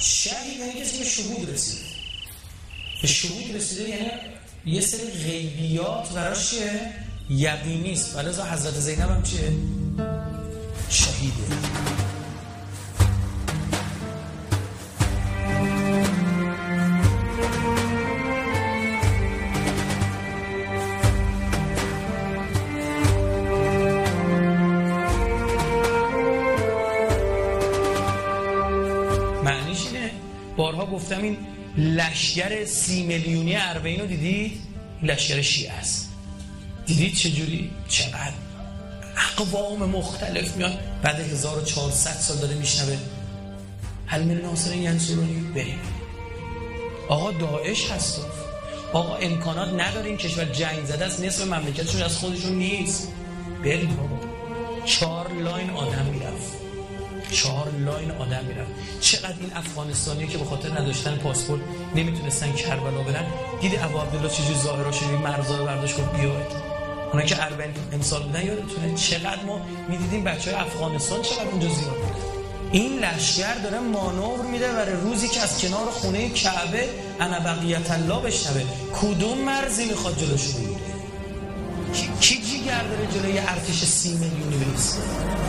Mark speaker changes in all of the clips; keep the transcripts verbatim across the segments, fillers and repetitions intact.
Speaker 1: شهید یعنی کسی به شهود رسید. به شهود رسیده یعنی یه سری غیبیات براش چیه؟ یقینی است. ولی حضرت زینب هم چیه؟ شهیده. معنیش اینه، بارها گفتم، این لشگر سی میلیونی اربعین رو دیدید؟ لشگر شیعه است. دیدید چجوری؟ چقدر اقوام مختلف میان بعد هزار و چهارصد سال داره میشنوه هل من ناصر ینصرونی. بریم آقا داعش هست، آقا امکانات نداره، این کشور جنگ زده است، نصف مملکتشون از خودشون نیست. بریم بابا. چهار لاین آدم میرفت، چهار لاین آدم میرفت. چقدر این افغانستانیه که به خاطر نداشتن پاسپورت نمیتونستن کربلا برن، دیدی ابو عبدالله چجوری ظاهرا شد، مرزا رو برداشت گفت بیاید. اونا که اربعین امسال بودن یادتونه چقدر ما میدیدیم بچهای افغانستان چقدر اونجا زیاد بودن. این لشکر داره مانور میده برای روزی که از کنار خونه کعبه انا بقیت الله بشنوه. کدوم مرزی میخواد جلوش بگیره؟ کی جیگر داره جلوی ارتش سی میلیونی بریسته؟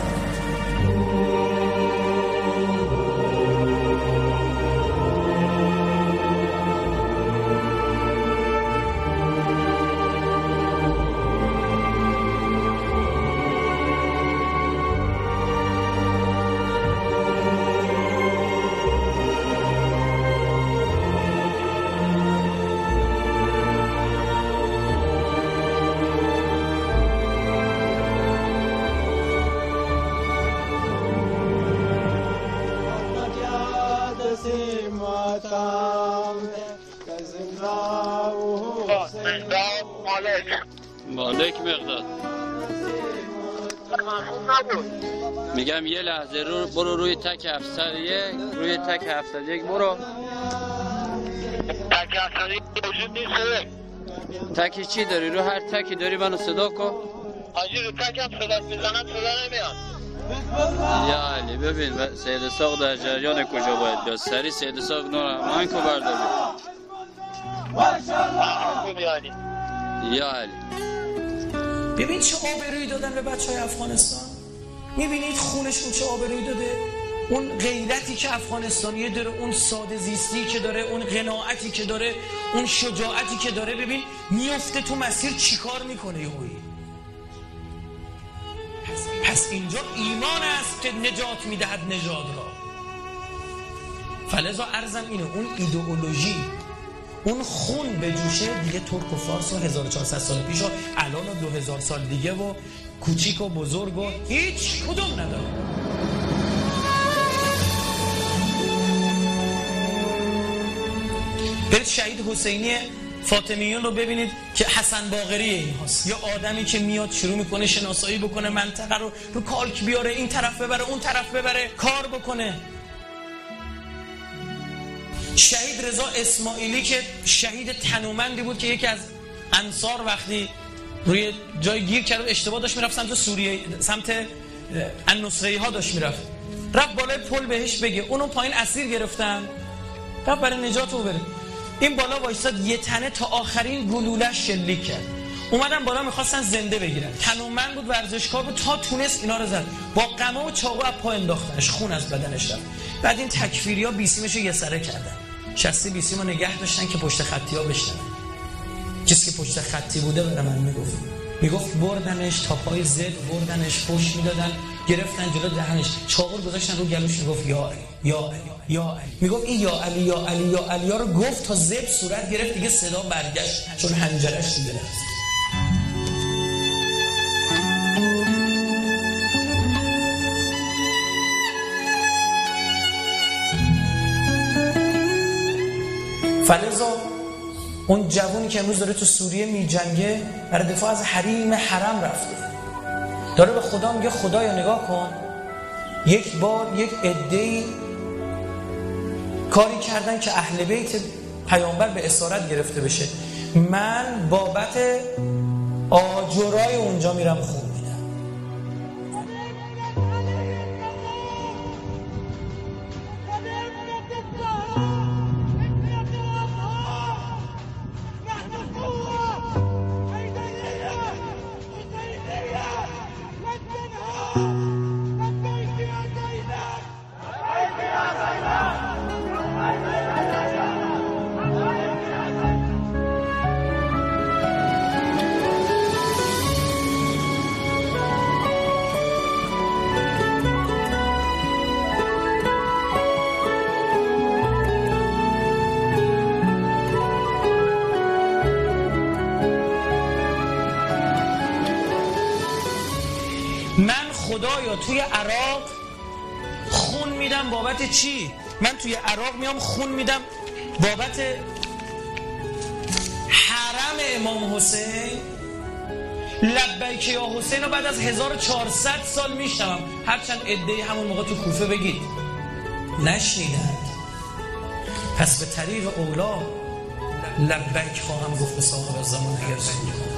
Speaker 2: مالک مقداد میگم یه لحظه رو برو روی تک هفتصد و یک، روی تک هفتصد و یک برو.
Speaker 3: تک هفتصد و یک وجود نیست.
Speaker 2: تکی چی داری؟ رو هر تکی داری منو صدا کن.
Speaker 3: حاجی رو تک هم صدا میزنم صدا نمیاد.
Speaker 2: یا علی ببین سید ساق در جریان کجا باید بیاد. سری سید ساق نور من کو برداری. یا علی
Speaker 1: ببین چه آبرویی دادن به بچهای افغانستان. میبینید خونشون چه آبرویی داده. اون غیرتی که افغانستانیه داره، اون ساده زیستی که داره، اون قناعتی که داره، اون شجاعتی که داره، ببین میفته تو مسیر چیکار میکنه یهویی. پس, پس اینجا ایمان است که نجات میدهد نژاد را. فلذا عرضم اینه، اون ایدئولوژی، اون خون به جوشه دیگه. ترک و فارس و هزار و چهارصد سال پیش و الان و دو هزار سال دیگه و کوچیک و بزرگ و هیچ کدوم نداره. برید شهید حسینی فاطمیون رو ببینید که حسن باقری این هاست. یا آدمی که میاد شروع میکنه شناسایی بکنه منطقه رو، رو کالک بیاره، این طرف ببره اون طرف ببره، کار بکنه. شهید رضا اسماعیلی که شهید تنومندی بود که یکی از انصار وقتی روی جای گیر کرد اشتباه داشت میرفت سمت سوریه، سمت النصریه ها داشت میرفت، رفت بالای پل بهش بگه، اونو پایین اسیر گرفتن، رفت برای نجات او بره. این بالا وایساد یه تنه تا آخرین گلولش شلیک کرد. اومدن بالا میخواستن زنده بگیرن. تنومند بود، ورزشکار بود، تا تونست اینا رو زد، با قمه و چاقو از پا انداختنش، خون از بدنش رفت. بعد این تکفیریا بیسیمش رو یه سره کردن، شستی بیسیم رو نگه داشتن که پشت خطی ها بشنن. کسی که پشت خطی بوده برای من میگفت میگفت بردنش تا پای زد، بردنش فوش میدادن، گرفتن جلو دهنش، چاقو گذاشتن رو گلوش، میگفت یا علی یا علی یا علی. میگفت این یا علی یا علی یا علی ها رو گفت تا زب صورت گرفت، دیگه صدا برگشت چون حنجرش دیگه رفت. فلذا اون جوونی که امروز داره تو سوریه می جنگه برای دفاع از حریم حرم رفته، داره به خدا میگه خدایا نگاه کن، یک بار یک عده‌ای کاری کردن که اهل بیت پیامبر به اسارت گرفته بشه، من بابت آجرای اونجا میرم خون میدم. خدایا توی عراق خون میدم بابت چی؟ من توی عراق میام خون میدم بابت حرم امام حسین. لبیک یا حسین رو بعد از هزار و چهارصد سال میشنم، هرچند عده‌ای همون موقع تو کوفه بگید نشنیدند. پس به طریق اولا لبیک خواهم گفت به صاحب زمان اگر زنده